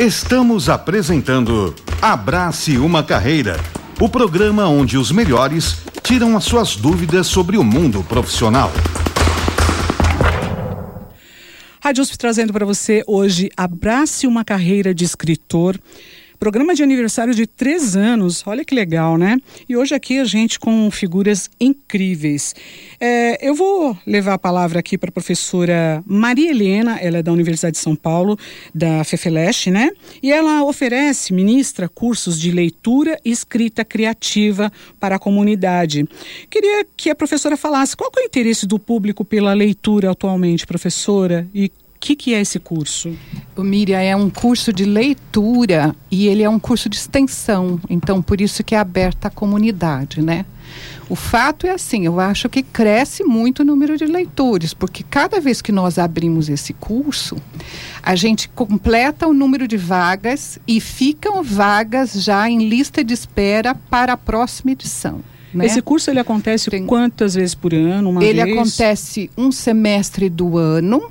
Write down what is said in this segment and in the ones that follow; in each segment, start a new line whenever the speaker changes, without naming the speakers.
Estamos apresentando Abrace uma Carreira, o programa onde os melhores tiram as suas dúvidas sobre o mundo profissional.
Rádio USP trazendo para você hoje Abrace uma Carreira de Escritor. Programa de aniversário de 3 anos, olha que legal, né? E hoje aqui a gente com figuras incríveis. Eu vou levar a palavra aqui para a professora Maria Helena, ela é da Universidade de São Paulo, da FEFELESH, né? E ela ministra cursos de leitura e escrita criativa para a comunidade. Queria que a professora falasse qual que é o interesse do público pela leitura atualmente, professora, e o que é esse curso?
O Miriam, é um curso de leitura e ele é um curso de extensão, então por isso que é aberto à comunidade, né? O fato é assim, eu acho que cresce muito o número de leitores, porque cada vez que nós abrimos esse curso, a gente completa o número de vagas e ficam vagas já em lista de espera para a próxima edição. Né?
Esse curso ele acontece quantas vezes por ano? Ele
acontece um semestre do ano.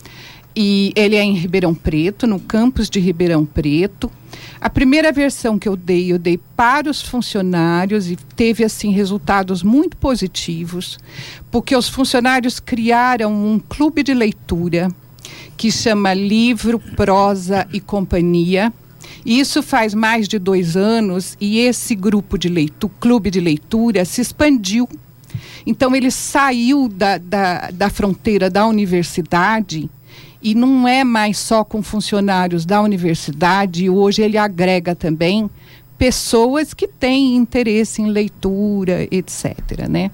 E ele é em Ribeirão Preto, no campus de Ribeirão Preto. A primeira versão que eu dei para os funcionários e teve, assim, resultados muito positivos, porque os funcionários criaram um clube de leitura que chama Livro, Prosa e Companhia. E isso faz mais de 2 anos e esse grupo de clube de leitura se expandiu. Então ele saiu da fronteira da universidade e não é mais só com funcionários da universidade, hoje ele agrega também pessoas que têm interesse em leitura, etc., né?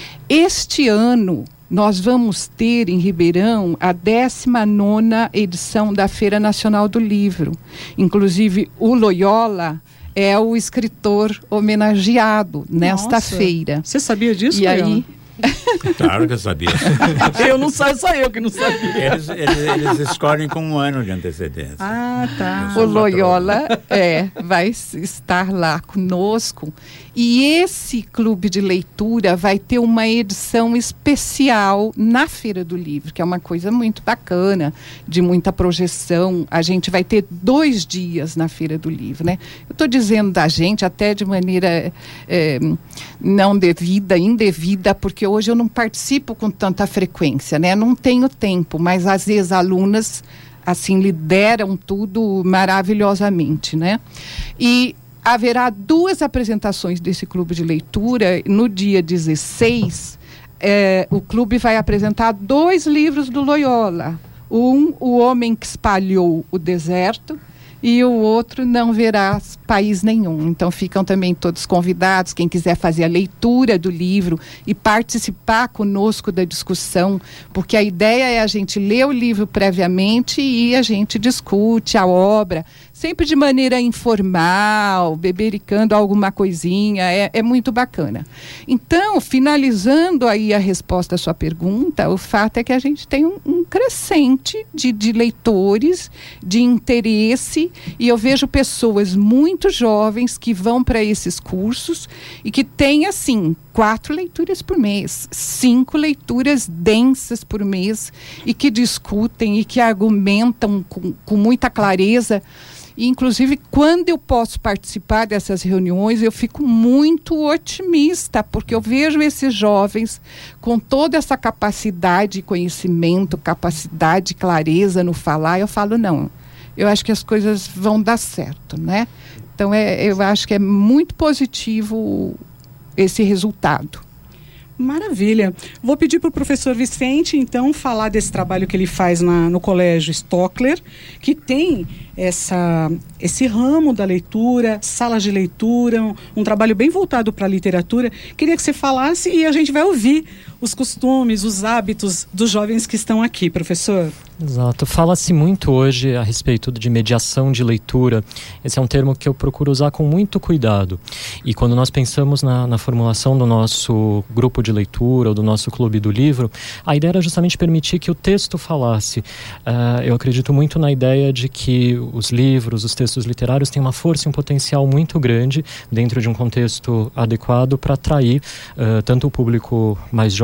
Este ano, nós vamos ter em Ribeirão a 19ª edição da Feira Nacional do Livro. Inclusive, o Loyola é o escritor homenageado nesta feira.
Você sabia disso,
E aí...
Claro que eu sabia.
Só eu que não sabia.
Eles escolhem com 1 ano de antecedência.
Ah, tá.
O Loyola vai estar lá conosco. E esse clube de leitura vai ter uma edição especial na Feira do Livro, que é uma coisa muito bacana, de muita projeção. A gente vai ter 2 dias na Feira do Livro, né? Eu estou dizendo da gente até de maneira não indevida, porque hoje eu não participo com tanta frequência, né? Não tenho tempo, mas às vezes alunas assim lideram tudo maravilhosamente, né? E haverá 2 apresentações desse clube de leitura. No dia 16, o clube vai apresentar 2 livros do Loyola. Um, O Homem que Espalhou o Deserto, e o outro, Não Verás País Nenhum. Então ficam também todos convidados, quem quiser fazer a leitura do livro e participar conosco da discussão, porque a ideia é a gente ler o livro previamente e a gente discute a obra, sempre de maneira informal, bebericando alguma coisinha, é muito bacana. Então, finalizando aí a resposta à sua pergunta, o fato é que a gente tem um crescente de leitores, de interesse, e eu vejo pessoas muito jovens que vão para esses cursos e que têm, assim, 4 leituras por mês, 5 leituras densas por mês, e que discutem e que argumentam com muita clareza. E, inclusive, quando eu posso participar dessas reuniões, eu fico muito otimista, porque eu vejo esses jovens com toda essa capacidade de conhecimento, capacidade de clareza no falar. Eu falo, não, eu acho que as coisas vão dar certo, né? Então, eu acho que é muito positivo esse resultado.
Maravilha. Vou pedir para o professor Vicente, então, falar desse trabalho que ele faz no Colégio Stockler, que tem esse ramo da leitura, salas de leitura, um trabalho bem voltado para a literatura. Queria que você falasse e a gente vai ouvir os costumes, os hábitos dos jovens que estão aqui, professor.
Exato. Fala-se muito hoje a respeito de mediação de leitura. Esse é um termo que eu procuro usar com muito cuidado. E quando nós pensamos na formulação do nosso grupo de leitura ou do nosso clube do livro, a ideia era justamente permitir que o texto falasse. Eu acredito muito na ideia de que os livros, os textos literários têm uma força e um potencial muito grande dentro de um contexto adequado para atrair tanto o público mais jovem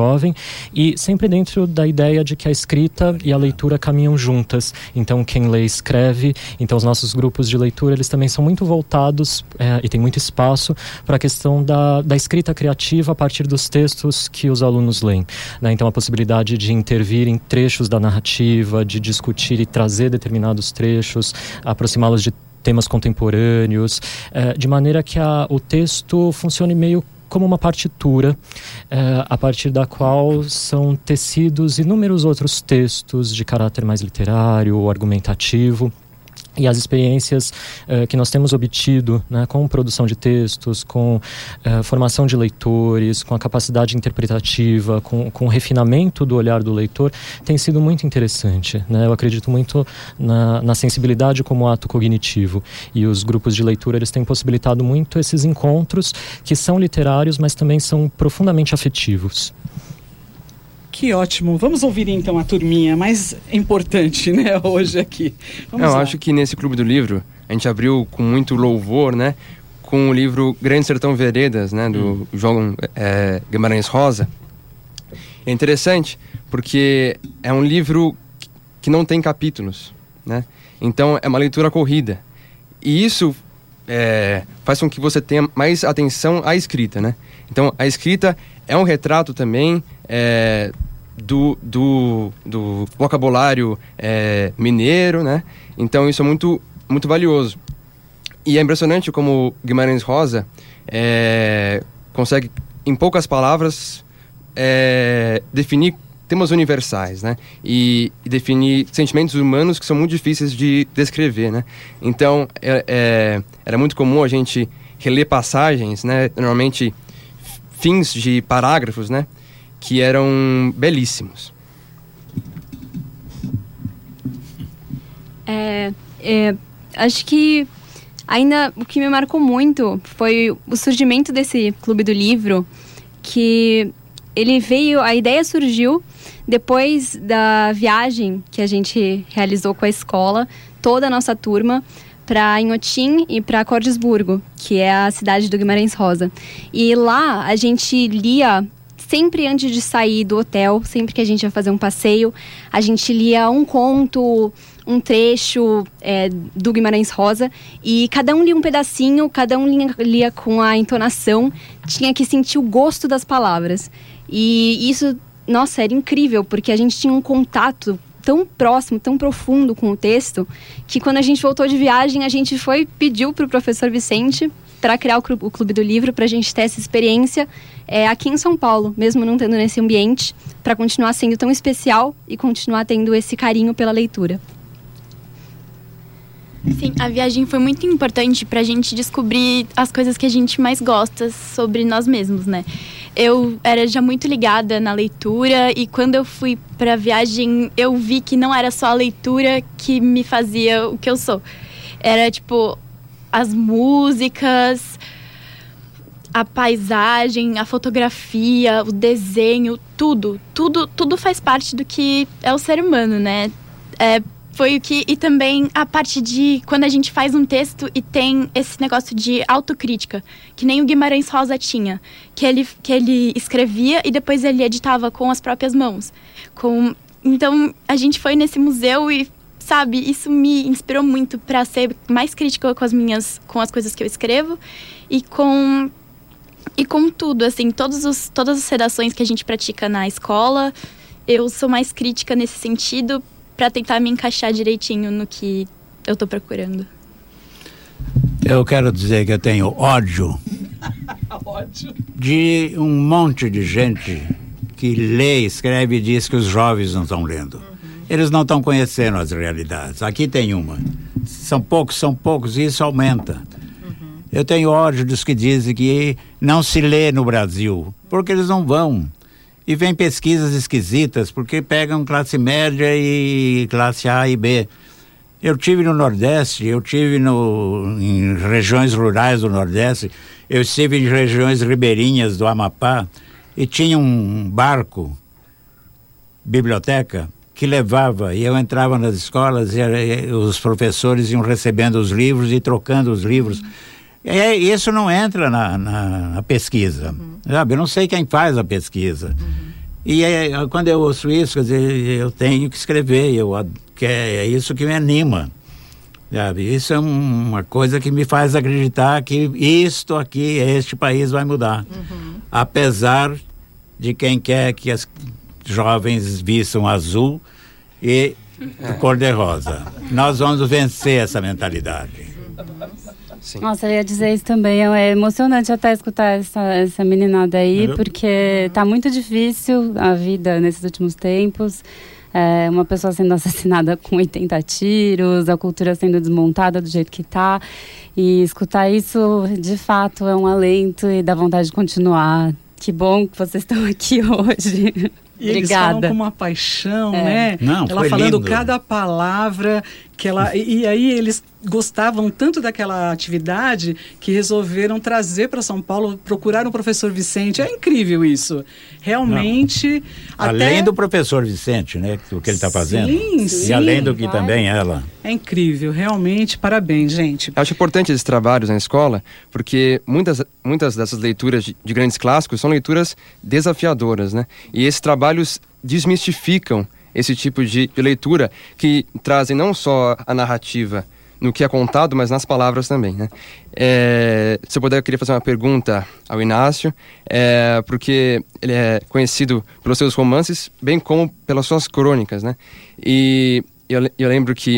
jovem, e sempre dentro da ideia de que a escrita e a leitura caminham juntas. Então quem lê escreve. Então os nossos grupos de leitura, eles também são muito voltados e tem muito espaço para a questão da escrita criativa a partir dos textos que os alunos leem, né? Então a possibilidade de intervir em trechos da narrativa, de discutir e trazer determinados trechos, aproximá-los de temas contemporâneos, de maneira que o texto funcione meio como uma partitura, a partir da qual são tecidos inúmeros outros textos de caráter mais literário ou argumentativo. E as experiências que nós temos obtido, né, com produção de textos, com formação de leitores, com a capacidade interpretativa, com o refinamento do olhar do leitor, tem sido muito interessante, né? Eu acredito muito na sensibilidade como ato cognitivo. E os grupos de leitura, eles têm possibilitado muito esses encontros que são literários, mas também são profundamente afetivos.
Que ótimo. Vamos ouvir então a turminha mais importante, né, hoje aqui. Vamos lá.
Acho que nesse Clube do Livro, a gente abriu com muito louvor, né, com o livro Grande Sertão Veredas, né, do João Guimarães Rosa. É interessante porque é um livro que não tem capítulos, né? Então é uma leitura corrida. E isso faz com que você tenha mais atenção à escrita, né? Então a escrita é um retrato também do vocabulário mineiro, né? Então isso é muito, muito valioso. E é impressionante como Guimarães Rosa consegue, em poucas palavras, definir temas universais, né? E definir sentimentos humanos que são muito difíceis de descrever, né? Então era muito comum a gente reler passagens, né? Normalmente fins de parágrafos, né, que eram belíssimos.
Acho que ainda o que me marcou muito foi o surgimento desse Clube do Livro, que a ideia surgiu depois da viagem que a gente realizou com a escola, toda a nossa turma, para Inhotim e para Cordisburgo, que é a cidade do Guimarães Rosa. E lá a gente lia, sempre antes de sair do hotel, sempre que a gente ia fazer um passeio, a gente lia um conto, um trecho do Guimarães Rosa, e cada um lia um pedacinho, cada um lia com a entonação, tinha que sentir o gosto das palavras. E isso, nossa, era incrível, porque a gente tinha um contato tão próximo, tão profundo com o texto, que quando a gente voltou de viagem, a gente pediu para o professor Vicente para criar o Clube do Livro, para a gente ter essa experiência aqui em São Paulo, mesmo não tendo nesse ambiente, para continuar sendo tão especial e continuar tendo esse carinho pela leitura.
Sim, a viagem foi muito importante para a gente descobrir as coisas que a gente mais gosta sobre nós mesmos, né? Eu era já muito ligada na leitura e quando eu fui para a viagem, eu vi que não era só a leitura que me fazia o que eu sou. Era, tipo, as músicas, a paisagem, a fotografia, o desenho, tudo faz parte do que é o ser humano, né? Foi o que... E também a parte de quando a gente faz um texto e tem esse negócio de autocrítica, que nem o Guimarães Rosa tinha, que ele escrevia e depois ele editava com as próprias mãos. Então, a gente foi nesse museu e, sabe, isso me inspirou muito para ser mais crítica com as coisas que eu escrevo e com tudo, assim, todas as redações que a gente pratica na escola, eu sou mais crítica nesse sentido, para tentar me encaixar direitinho no que eu tô procurando.
Eu quero dizer que eu tenho ódio de um monte de gente que lê, escreve e diz que os jovens não estão lendo. Eles não estão conhecendo as realidades. Aqui tem uma. São poucos e isso aumenta. Eu tenho ódio dos que dizem que não se lê no Brasil, porque eles não vão. E vem pesquisas esquisitas, porque pegam classe média e classe A e B. Eu tive no Nordeste, em regiões rurais do Nordeste, eu estive em regiões ribeirinhas do Amapá, e tinha um barco, biblioteca, que levava, e eu entrava nas escolas, e os professores iam recebendo os livros e trocando os livros. Isso não entra na pesquisa, sabe? Eu não sei quem faz a pesquisa. E quando eu ouço isso, quer dizer, eu tenho que escrever, é isso que me anima. Sabe? Isso é uma coisa que me faz acreditar que isto aqui, este país vai mudar. Apesar de quem quer que as jovens vistam azul e cor-de-rosa. Nós vamos vencer essa mentalidade.
Sim. Nossa, eu ia dizer isso também. É emocionante até escutar essa meninada aí, porque tá muito difícil a vida nesses últimos tempos. Uma pessoa sendo assassinada com 80 tiros, a cultura sendo desmontada do jeito que tá. E escutar isso, de fato, é um alento e dá vontade de continuar. Que bom que vocês estão aqui hoje.
E eles falam com uma paixão, né?
Não,
ela falando lindo. Cada palavra que ela... E aí eles gostavam tanto daquela atividade que resolveram trazer para São Paulo, procurar o professor Vicente. É incrível isso. Realmente...
Além do professor Vicente, né? O que ele está fazendo.
Sim,
e além do que também ela.
É incrível, realmente. Parabéns, gente.
Eu acho importante esses trabalhos na escola, porque muitas dessas leituras de grandes clássicos são leituras desafiadoras, né? E esses trabalhos desmistificam esse tipo de leitura, que trazem não só a narrativa no que é contado, mas nas palavras também, né? Se eu puder, eu queria fazer uma pergunta ao Inácio, porque ele é conhecido pelos seus romances, bem como pelas suas crônicas, né? E eu lembro que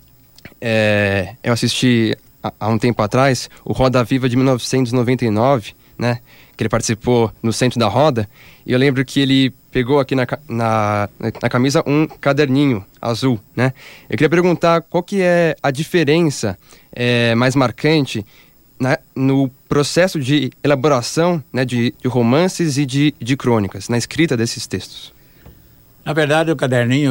eu assisti há um tempo atrás o Roda Viva de 1999, né? Que ele participou no Centro da Roda, e eu lembro que ele pegou aqui na camisa um caderninho azul, né? Eu queria perguntar qual que é a diferença mais marcante no processo de elaboração, né, de romances e de crônicas, na escrita desses textos.
Na verdade, o caderninho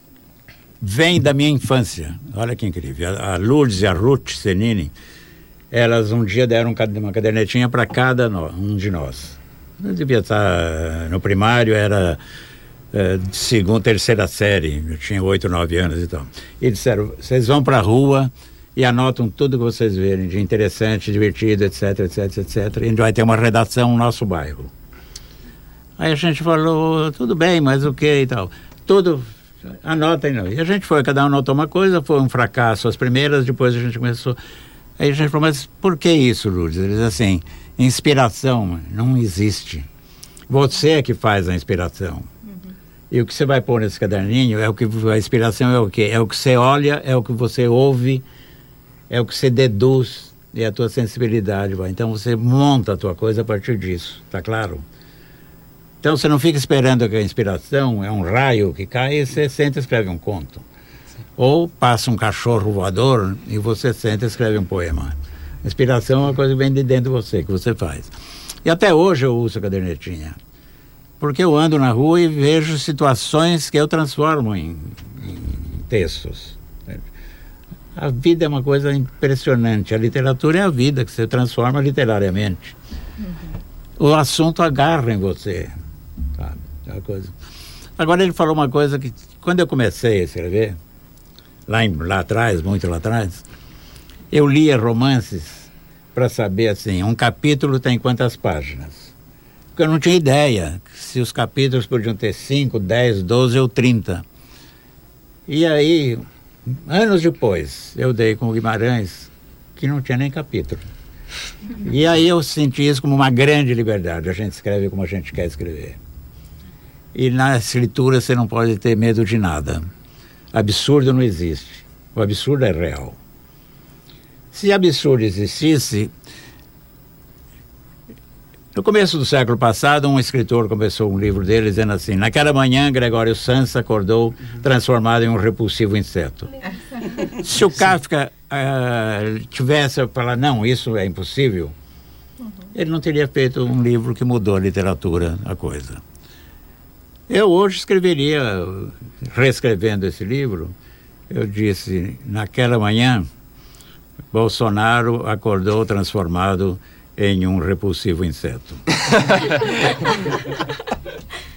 vem da minha infância. Olha que incrível. A Lourdes e a Ruth Senini, elas um dia deram uma cadernetinha para cada um de nós. Eu devia estar no primário, era segunda, terceira série, eu tinha 8, 9 anos e tal. E disseram, vocês vão para a rua e anotam tudo que vocês verem de interessante, divertido, etc, etc, etc. E a gente vai ter uma redação no nosso bairro. Aí a gente falou, tudo bem, mas o que e tal? Tudo, anotem. Não. E a gente foi, cada um anotou uma coisa, foi um fracasso as primeiras, depois a gente começou... Aí a gente falou, mas por que isso, Lourdes? Eles assim, inspiração não existe. Você é que faz a inspiração. E o que você vai pôr nesse caderninho é o que a inspiração é o quê? É o que você olha, é o que você ouve, é o que você deduz e a tua sensibilidade vai. Então você monta a tua coisa a partir disso, tá claro? Então você não fica esperando que a inspiração é um raio que cai e você senta e escreve um conto. Ou passa um cachorro voador e você senta e escreve um poema. Inspiração é uma coisa que vem de dentro de você, que você faz. E até hoje eu uso a cadernetinha. Porque eu ando na rua e vejo situações que eu transformo em textos. A vida é uma coisa impressionante. A literatura é a vida que você transforma literariamente. O assunto agarra em você. Sabe? É uma coisa. Agora ele falou uma coisa que, quando eu comecei a escrever, lá atrás, muito lá atrás, eu lia romances para saber assim, um capítulo tem quantas páginas? Porque eu não tinha ideia se os capítulos podiam ter 5, 10, 12 ou 30. E aí, anos depois, eu dei com o Guimarães, que não tinha nem capítulo. E aí eu senti isso como uma grande liberdade. A gente escreve como a gente quer escrever. E na escritura você não pode ter medo de nada. Absurdo não existe. O absurdo é real. Se absurdo existisse, no começo do século passado, um escritor começou um livro dele dizendo assim, naquela manhã Gregório Samsa acordou transformado em um repulsivo inseto. Se o Kafka tivesse a falar, não, isso é impossível, ele não teria feito um livro que mudou a literatura, a coisa. Eu hoje escreveria, reescrevendo esse livro, eu disse, naquela manhã, Bolsonaro acordou transformado em um repulsivo inseto.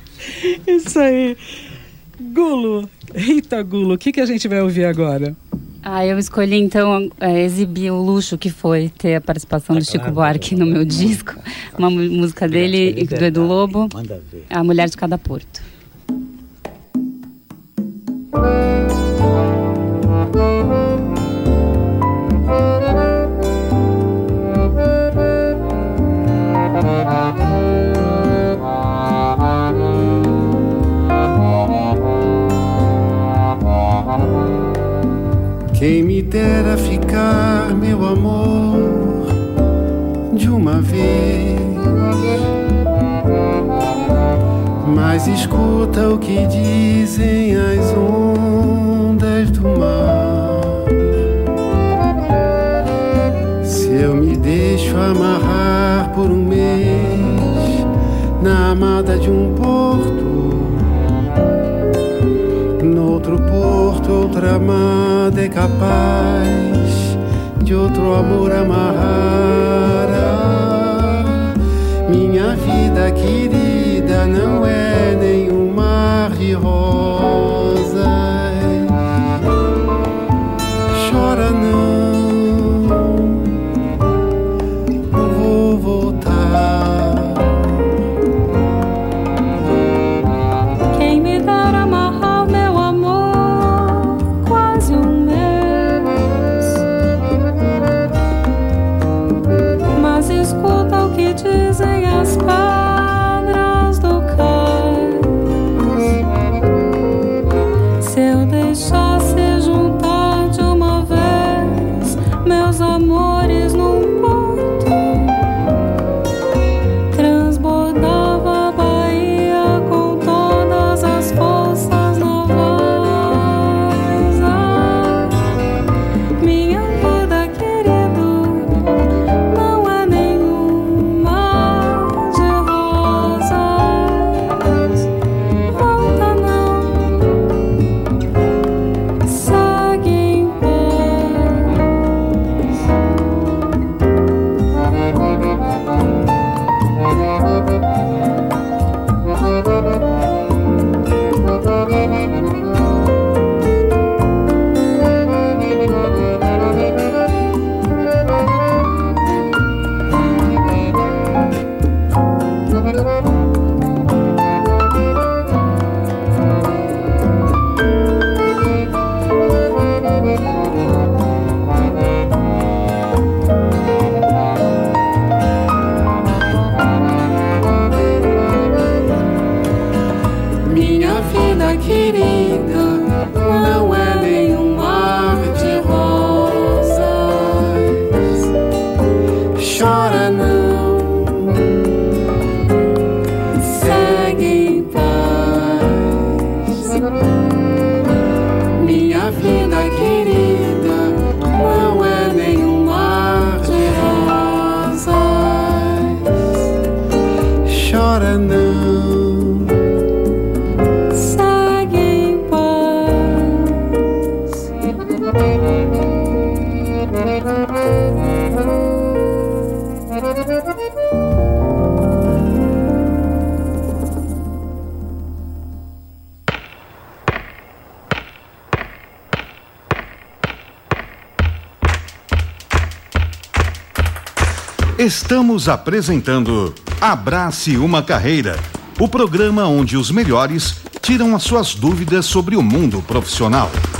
Isso aí. Gulo, Rita Gulo, o que a gente vai ouvir agora?
Eu escolhi então exibir o luxo que foi ter a participação do Chico Buarque no meu disco, uma música dele e do Edu Lobo, A Mulher de Cada Porto.
Quem me dera ficar, meu amor, de uma vez. Mas escuta o que dizem as ondas do mar. Se eu me deixo amarrar por um mês na amada de um porto, noutro porto outra amada é capaz de outro amor amarrar. Minha vida querida não é nenhum mar de rosas. Chora não, vou voltar.
Quem me dera amarrar meu amor quase um mês. Mas escuta o que dizem as pedras do cais. Se eu deixasse juntar de uma vez meus amores num porto, transbordava a Bahia com todas as forças navais. Minha vida, querido, não é nenhum mar de rosas. Volta não, segue em
Minha vida querida não é nenhum mar de rosas. Chora não, segue em paz. Minha vida querida não é nenhum mar de rosas. Chora não, segue em paz.
Estamos apresentando Abrace uma Carreira, o programa onde os melhores tiram as suas dúvidas sobre o mundo profissional.